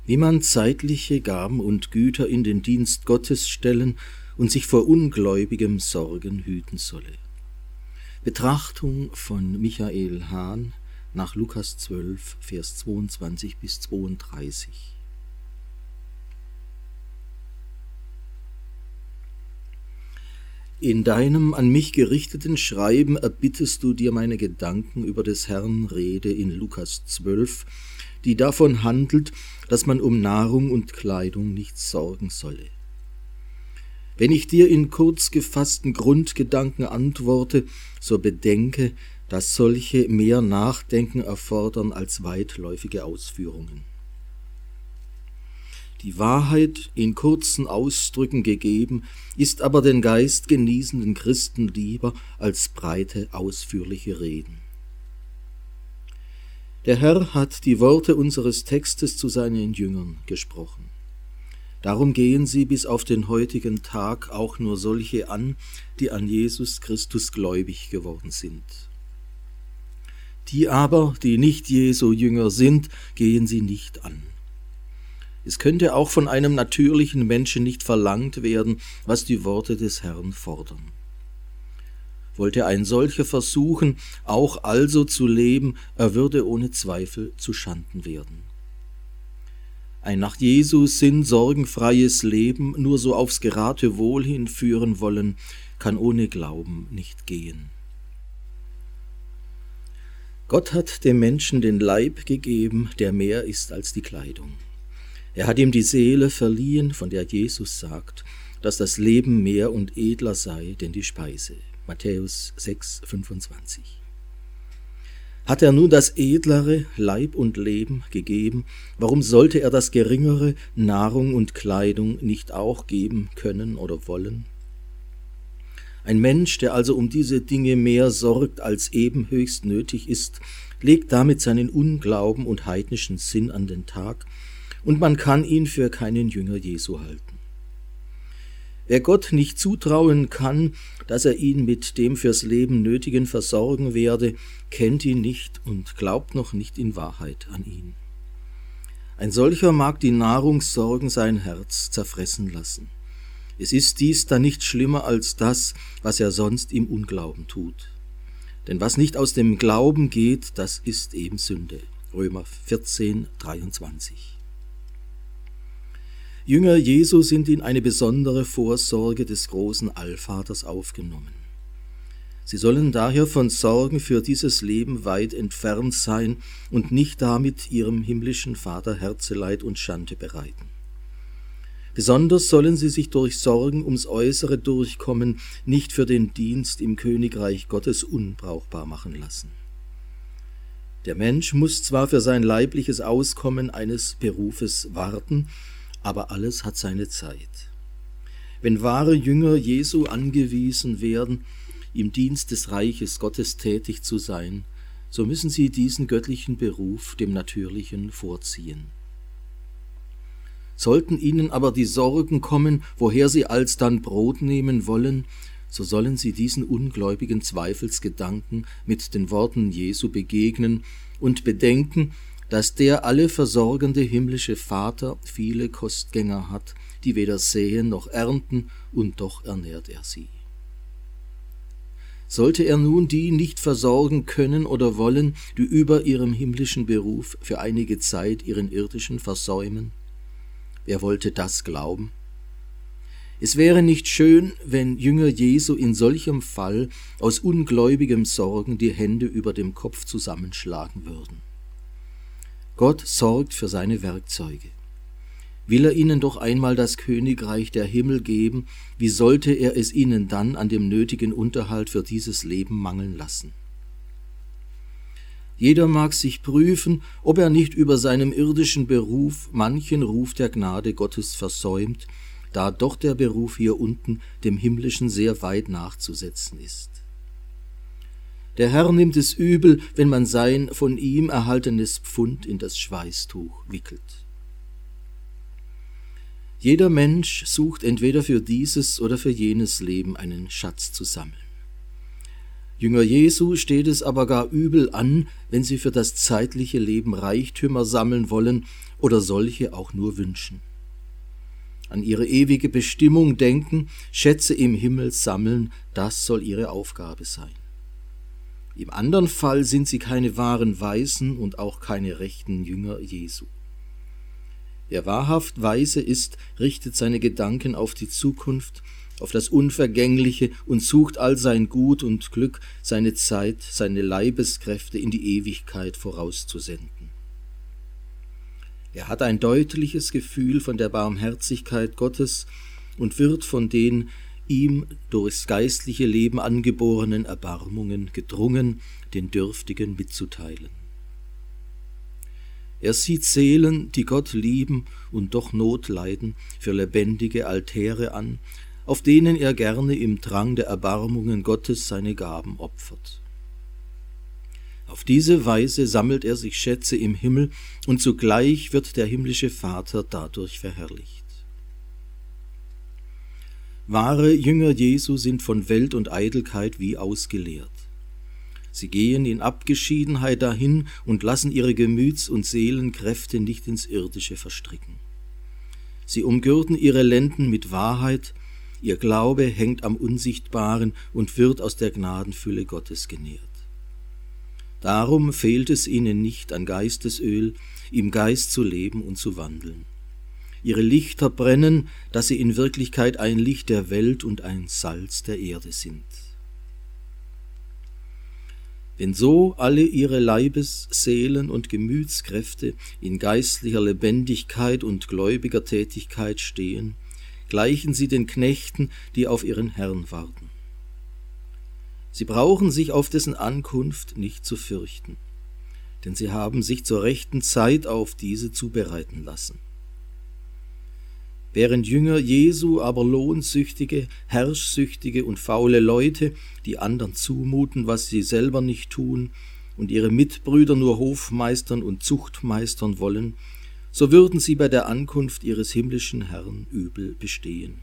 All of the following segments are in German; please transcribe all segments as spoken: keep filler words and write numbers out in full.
wie man zeitliche Gaben und Güter in den Dienst Gottes stellen und sich vor ungläubigem Sorgen hüten solle. Betrachtung von Michael Hahn nach Lukas zwölf, Vers zweiundzwanzig bis zweiunddreißig. In deinem an mich gerichteten Schreiben erbittest du dir meine Gedanken über des Herrn Rede in Lukas zwölf, die davon handelt, dass man um Nahrung und Kleidung nicht sorgen solle. Wenn ich dir in kurz gefassten Grundgedanken antworte, so bedenke, dass solche mehr Nachdenken erfordern als weitläufige Ausführungen. Die Wahrheit in kurzen Ausdrücken gegeben, ist aber den Geist genießenden Christen lieber als breite, ausführliche Reden. Der Herr hat die Worte unseres Textes zu seinen Jüngern gesprochen. Darum gehen sie bis auf den heutigen Tag auch nur solche an, die an Jesus Christus gläubig geworden sind. Die aber, die nicht Jesu Jünger sind, gehen sie nicht an. Es könnte auch von einem natürlichen Menschen nicht verlangt werden, was die Worte des Herrn fordern. Wollte ein solcher versuchen, auch also zu leben, er würde ohne Zweifel zuschanden werden. Ein nach Jesu Sinn sorgenfreies Leben nur so aufs Geratewohl hinführen wollen, kann ohne Glauben nicht gehen. Gott hat dem Menschen den Leib gegeben, der mehr ist als die Kleidung. Er hat ihm die Seele verliehen, von der Jesus sagt, dass das Leben mehr und edler sei denn die Speise. Matthäus sechs, fünfundzwanzig. Hat er nun das edlere Leib und Leben gegeben, warum sollte er das geringere Nahrung und Kleidung nicht auch geben können oder wollen? Ein Mensch, der also um diese Dinge mehr sorgt, als eben höchst nötig ist, legt damit seinen Unglauben und heidnischen Sinn an den Tag, und man kann ihn für keinen Jünger Jesu halten. Wer Gott nicht zutrauen kann, dass er ihn mit dem fürs Leben Nötigen versorgen werde, kennt ihn nicht und glaubt noch nicht in Wahrheit an ihn. Ein solcher mag die Nahrungssorgen sein Herz zerfressen lassen. Es ist dies dann nicht schlimmer als das, was er sonst im Unglauben tut. Denn was nicht aus dem Glauben geht, das ist eben Sünde. Römer vierzehn, dreiundzwanzig. Jünger Jesu sind in eine besondere Vorsorge des großen Allvaters aufgenommen. Sie sollen daher von Sorgen für dieses Leben weit entfernt sein und nicht damit ihrem himmlischen Vater Herzeleid und Schande bereiten. Besonders sollen sie sich durch Sorgen ums äußere Durchkommen nicht für den Dienst im Königreich Gottes unbrauchbar machen lassen. Der Mensch muss zwar für sein leibliches Auskommen eines Berufes warten, aber alles hat seine Zeit. Wenn wahre Jünger Jesu angewiesen werden, im Dienst des Reiches Gottes tätig zu sein, so müssen sie diesen göttlichen Beruf dem natürlichen vorziehen. Sollten ihnen aber die Sorgen kommen, woher sie alsdann Brot nehmen wollen, so sollen sie diesen ungläubigen Zweifelsgedanken mit den Worten Jesu begegnen und bedenken, dass der alle versorgende himmlische Vater viele Kostgänger hat, die weder säen noch ernten, und doch ernährt er sie. Sollte er nun die nicht versorgen können oder wollen, die über ihrem himmlischen Beruf für einige Zeit ihren irdischen versäumen? Wer wollte das glauben? Es wäre nicht schön, wenn Jünger Jesu in solchem Fall aus ungläubigem Sorgen die Hände über dem Kopf zusammenschlagen würden. Gott sorgt für seine Werkzeuge. Will er ihnen doch einmal das Königreich der Himmel geben, wie sollte er es ihnen dann an dem nötigen Unterhalt für dieses Leben mangeln lassen? Jeder mag sich prüfen, ob er nicht über seinem irdischen Beruf manchen Ruf der Gnade Gottes versäumt, da doch der Beruf hier unten dem himmlischen sehr weit nachzusetzen ist. Der Herr nimmt es übel, wenn man sein von ihm erhaltenes Pfund in das Schweißtuch wickelt. Jeder Mensch sucht entweder für dieses oder für jenes Leben einen Schatz zu sammeln. Jünger Jesu steht es aber gar übel an, wenn sie für das zeitliche Leben Reichtümer sammeln wollen oder solche auch nur wünschen. An ihre ewige Bestimmung denken, Schätze im Himmel sammeln, das soll ihre Aufgabe sein. Im anderen Fall sind sie keine wahren Weisen und auch keine rechten Jünger Jesu. Wer wahrhaft weise ist, richtet seine Gedanken auf die Zukunft, auf das Unvergängliche und sucht all sein Gut und Glück, seine Zeit, seine Leibeskräfte in die Ewigkeit vorauszusenden. Er hat ein deutliches Gefühl von der Barmherzigkeit Gottes und wird von den ihm durchs geistliche Leben angeborenen Erbarmungen gedrungen, den Dürftigen mitzuteilen. Er sieht Seelen, die Gott lieben und doch Not leiden, für lebendige Altäre an, auf denen er gerne im Drang der Erbarmungen Gottes seine Gaben opfert. Auf diese Weise sammelt er sich Schätze im Himmel und zugleich wird der himmlische Vater dadurch verherrlicht. Wahre Jünger Jesu sind von Welt und Eitelkeit wie ausgeleert. Sie gehen in Abgeschiedenheit dahin und lassen ihre Gemüts- und Seelenkräfte nicht ins Irdische verstricken. Sie umgürten ihre Lenden mit Wahrheit, ihr Glaube hängt am Unsichtbaren und wird aus der Gnadenfülle Gottes genährt. Darum fehlt es ihnen nicht an Geistesöl, im Geist zu leben und zu wandeln. Ihre Lichter brennen, dass sie in Wirklichkeit ein Licht der Welt und ein Salz der Erde sind. Wenn so alle ihre Leibes-, Seelen- und Gemütskräfte in geistlicher Lebendigkeit und gläubiger Tätigkeit stehen, gleichen sie den Knechten, die auf ihren Herrn warten. Sie brauchen sich auf dessen Ankunft nicht zu fürchten, denn sie haben sich zur rechten Zeit auf diese zubereiten lassen. Während Jünger Jesu aber lohnsüchtige, herrschsüchtige und faule Leute, die anderen zumuten, was sie selber nicht tun, und ihre Mitbrüder nur hofmeistern und zuchtmeistern wollen, so würden sie bei der Ankunft ihres himmlischen Herrn übel bestehen.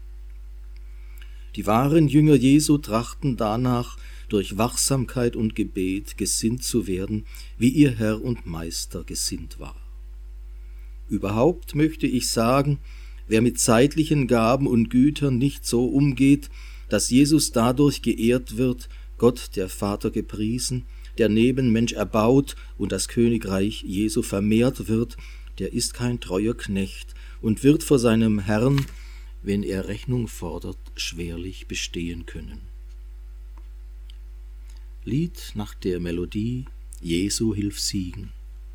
Die wahren Jünger Jesu trachten danach, durch Wachsamkeit und Gebet gesinnt zu werden, wie ihr Herr und Meister gesinnt war. Überhaupt möchte ich sagen, wer mit zeitlichen Gaben und Gütern nicht so umgeht, dass Jesus dadurch geehrt wird, Gott der Vater gepriesen, der Nebenmensch erbaut und das Königreich Jesu vermehrt wird, der ist kein treuer Knecht und wird vor seinem Herrn, wenn er Rechnung fordert, schwerlich bestehen können. Lied nach der Melodie Jesu hilf siegen.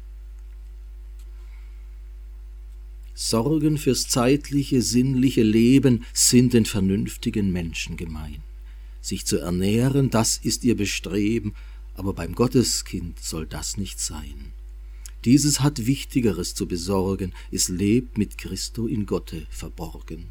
Sorgen fürs zeitliche, sinnliche Leben sind den vernünftigen Menschen gemein. Sich zu ernähren, das ist ihr Bestreben, aber beim Gotteskind soll das nicht sein. Dieses hat Wichtigeres zu besorgen, es lebt mit Christo in Gotte verborgen.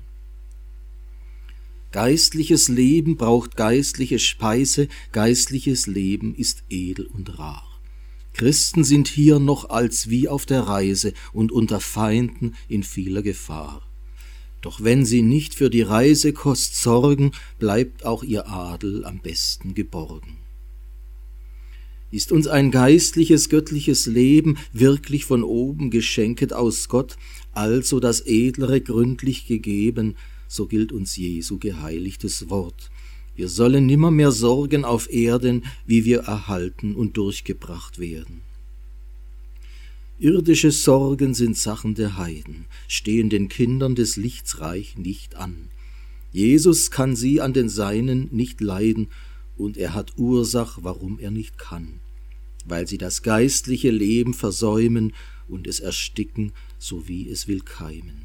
Geistliches Leben braucht geistliche Speise, geistliches Leben ist edel und rar. Christen sind hier noch als wie auf der Reise und unter Feinden in vieler Gefahr. Doch wenn sie nicht für die Reisekost sorgen, bleibt auch ihr Adel am besten geborgen. Ist uns ein geistliches, göttliches Leben wirklich von oben geschenket aus Gott, also das Edlere gründlich gegeben, so gilt uns Jesu geheiligtes Wort. Wir sollen nimmermehr sorgen auf Erden, wie wir erhalten und durchgebracht werden. Irdische Sorgen sind Sachen der Heiden, stehen den Kindern des Lichts reich nicht an. Jesus kann sie an den Seinen nicht leiden, und er hat Ursach, warum er nicht kann, weil sie das geistliche Leben versäumen und es ersticken, so wie es will keimen.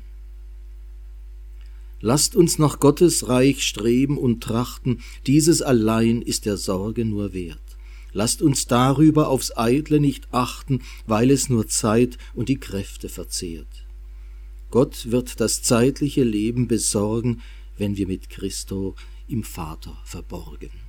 Lasst uns nach Gottes Reich streben und trachten, dieses allein ist der Sorge nur wert. Lasst uns darüber aufs Eitle nicht achten, weil es nur Zeit und die Kräfte verzehrt. Gott wird das zeitliche Leben besorgen, wenn wir mit Christo im Vater verborgen.